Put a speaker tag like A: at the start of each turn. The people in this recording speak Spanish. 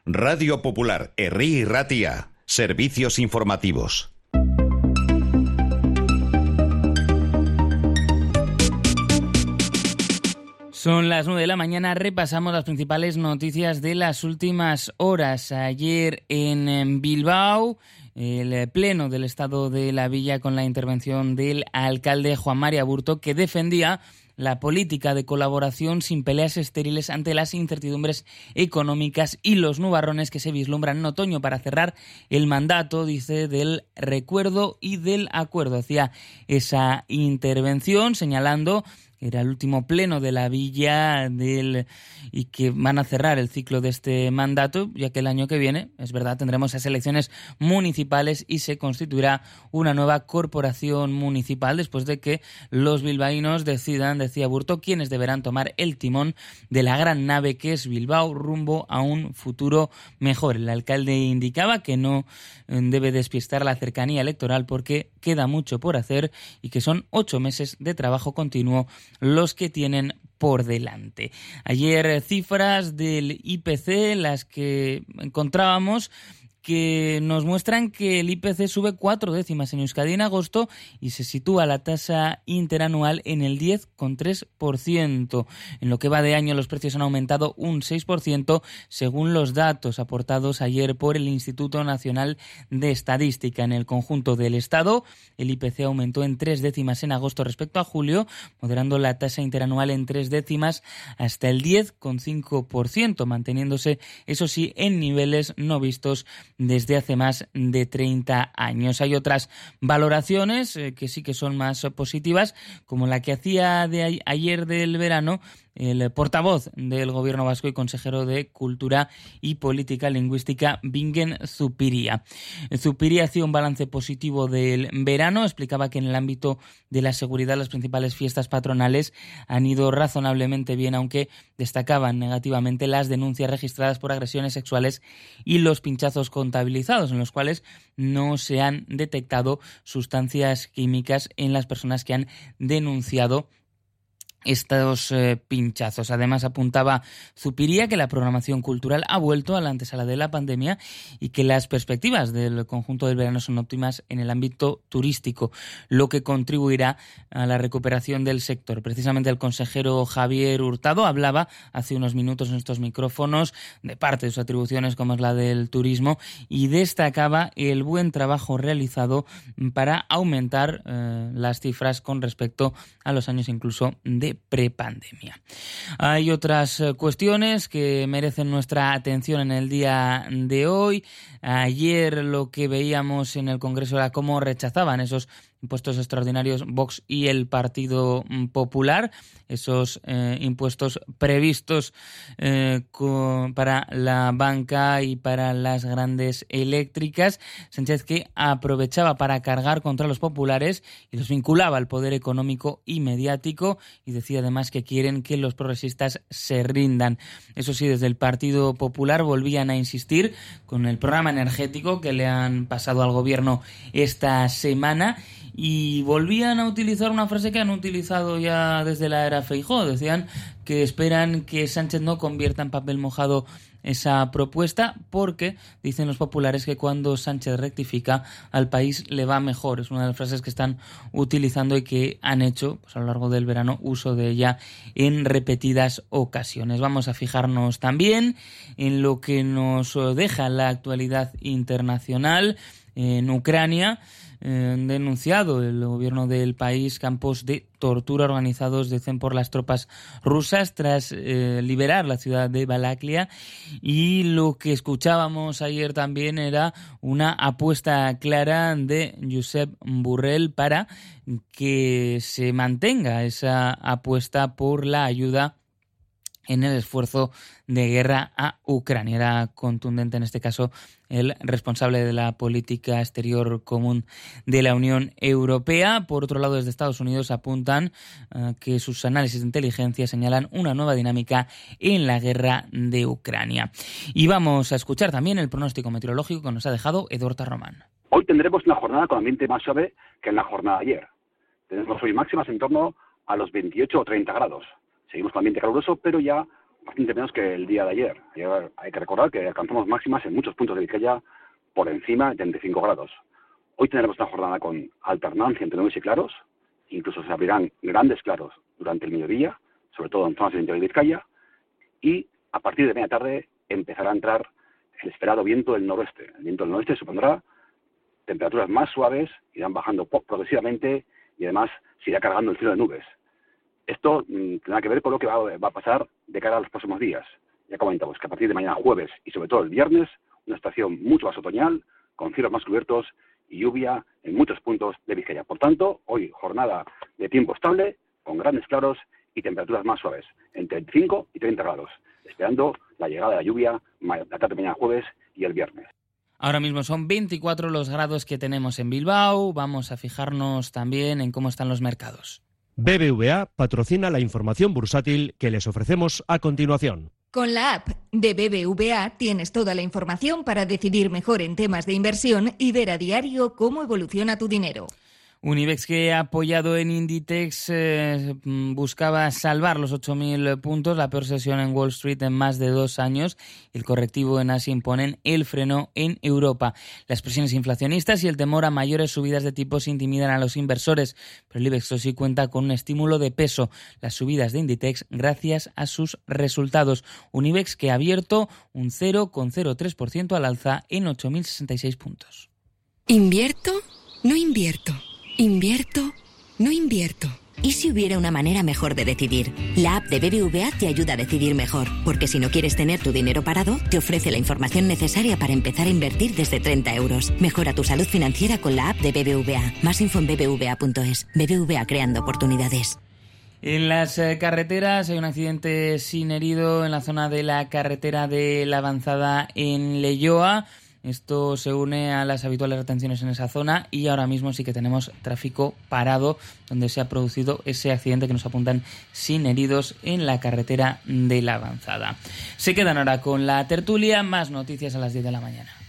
A: Radio Popular, Herri y Ratia. Servicios informativos.
B: Son las 9 de la mañana, repasamos las principales noticias de las últimas horas. Ayer en Bilbao, el pleno del Estado de la Villa con la intervención del alcalde Juan Mari Aburto, que defendía la política de colaboración sin peleas estériles ante las incertidumbres económicas y los nubarrones que se vislumbran en otoño para cerrar el mandato, dice, del recuerdo y del acuerdo. Hacía esa intervención señalando que era el último pleno de la Villa y que van a cerrar el ciclo de este mandato, ya que el año que viene, es verdad, tendremos esas elecciones municipales y se constituirá una nueva corporación municipal después de que los bilbaínos decidan, decía Aburto, quiénes deberán tomar el timón de la gran nave que es Bilbao rumbo a un futuro mejor. El alcalde indicaba que no debe despistar la cercanía electoral porque queda mucho por hacer y que son 8 meses de trabajo continuo los que tienen por delante. Ayer cifras del IPC, las que encontrábamos, que nos muestran que el IPC sube 4 décimas en Euskadi en agosto y se sitúa la tasa interanual en el 10,3%. En lo que va de año los precios han aumentado un 6% según los datos aportados ayer por el Instituto Nacional de Estadística. En el conjunto del Estado, el IPC aumentó en 3 décimas en agosto respecto a julio, moderando la tasa interanual en 3 décimas hasta el 10,5%, manteniéndose, eso sí, en niveles no vistos desde hace más de 30 años. Hay otras valoraciones que sí que son más positivas, como la que hacía de ayer del verano el portavoz del Gobierno vasco y consejero de Cultura y Política Lingüística, Bingen Zupiria. Zupiria hacía un balance positivo del verano, explicaba que en el ámbito de la seguridad las principales fiestas patronales han ido razonablemente bien, aunque destacaban negativamente las denuncias registradas por agresiones sexuales y los pinchazos contabilizados, en los cuales no se han detectado sustancias químicas en las personas que han denunciado estos pinchazos. Además, apuntaba Zupiria que la programación cultural ha vuelto a la antesala de la pandemia y que las perspectivas del conjunto del verano son óptimas en el ámbito turístico, lo que contribuirá a la recuperación del sector. Precisamente el consejero Javier Hurtado hablaba hace unos minutos en estos micrófonos de parte de sus atribuciones, como es la del turismo, y destacaba el buen trabajo realizado para aumentar las cifras con respecto a los años incluso de prepandemia. Hay otras cuestiones que merecen nuestra atención en el día de hoy. Ayer lo que veíamos en el Congreso era cómo rechazaban esos impuestos extraordinarios Vox y el Partido Popular, esos impuestos previstos para la banca y para las grandes eléctricas. Sánchez, que aprovechaba para cargar contra los populares y los vinculaba al poder económico y mediático, y decía además que quieren que los progresistas se rindan. Eso sí, desde el Partido Popular volvían a insistir con el programa energético que le han pasado al gobierno esta semana, y volvían a utilizar una frase que han utilizado ya desde la era Feijóo. Decían que esperan que Sánchez no convierta en papel mojado esa propuesta, porque dicen los populares que cuando Sánchez rectifica al país le va mejor. Es una de las frases que están utilizando y que han hecho a lo largo del verano uso de ella en repetidas ocasiones. Vamos a fijarnos también en lo que nos deja la actualidad internacional. En Ucrania han denunciado el gobierno del país campos de tortura organizados, dicen, por las tropas rusas tras liberar la ciudad de Balaklia, y lo que escuchábamos ayer también era una apuesta clara de Josep Borrell para que se mantenga esa apuesta por la ayuda en el esfuerzo de guerra a Ucrania. Era contundente en este caso el responsable de la política exterior común de la Unión Europea. Por otro lado, desde Estados Unidos apuntan que sus análisis de inteligencia señalan una nueva dinámica en la guerra de Ucrania. Y vamos a escuchar también el pronóstico meteorológico que nos ha dejado Eduardo Román.
C: Hoy tendremos una jornada con ambiente más suave que en la jornada de ayer. Tenemos hoy máximas en torno a los 28 o 30 grados. Seguimos con ambiente caluroso, pero ya bastante menos que el día de ayer. Ayer hay que recordar que alcanzamos máximas en muchos puntos de Vizcaya por encima de 35 grados. Hoy tendremos una jornada con alternancia entre nubes y claros, incluso se abrirán grandes claros durante el mediodía, sobre todo en zonas del interior de Vizcaya, y a partir de media tarde empezará a entrar el esperado viento del noroeste. El viento del noroeste supondrá temperaturas más suaves, irán bajando progresivamente y además se irá cargando el cielo de nubes. Esto tendrá que ver con lo que va a pasar de cara a los próximos días. Ya comentamos que a partir de mañana jueves y sobre todo el viernes, una estación mucho más otoñal, con cielos más cubiertos y lluvia en muchos puntos de Vizcaya. Por tanto, hoy jornada de tiempo estable, con grandes claros y temperaturas más suaves, entre 25 y 30 grados, esperando la llegada de la lluvia la tarde de mañana jueves y el viernes.
B: Ahora mismo son 24 los grados que tenemos en Bilbao. Vamos a fijarnos también en cómo están los mercados.
D: BBVA patrocina la información bursátil que les ofrecemos a continuación.
E: Con la app de BBVA tienes toda la información para decidir mejor en temas de inversión y ver a diario cómo evoluciona tu dinero.
B: Unibex, que apoyado en Inditex, buscaba salvar los 8.000 puntos, la peor sesión en Wall Street en más de 2 años. El correctivo en Asia imponen el freno en Europa. Las presiones inflacionistas y el temor a mayores subidas de tipos intimidan a los inversores, pero el IBEX sí cuenta con un estímulo de peso, las subidas de Inditex gracias a sus resultados. Unibex, que ha abierto un 0,03% al alza en 8.066 puntos.
F: ¿Invierto? No invierto. ¿Invierto? No invierto. ¿Y si hubiera una manera mejor de decidir? La app de BBVA te ayuda a decidir mejor, porque si no quieres tener tu dinero parado, te ofrece la información necesaria para empezar a invertir desde 30 euros. Mejora tu salud financiera con la app de BBVA. Más info en bbva.es. BBVA, creando oportunidades.
B: En las carreteras hay un accidente sin herido en la zona de la carretera de la Avanzada en Leioa. Esto se une a las habituales retenciones en esa zona y ahora mismo sí que tenemos tráfico parado donde se ha producido ese accidente que nos apuntan sin heridos en la carretera de la Avanzada. Se quedan ahora con la tertulia, más noticias a las 10 de la mañana.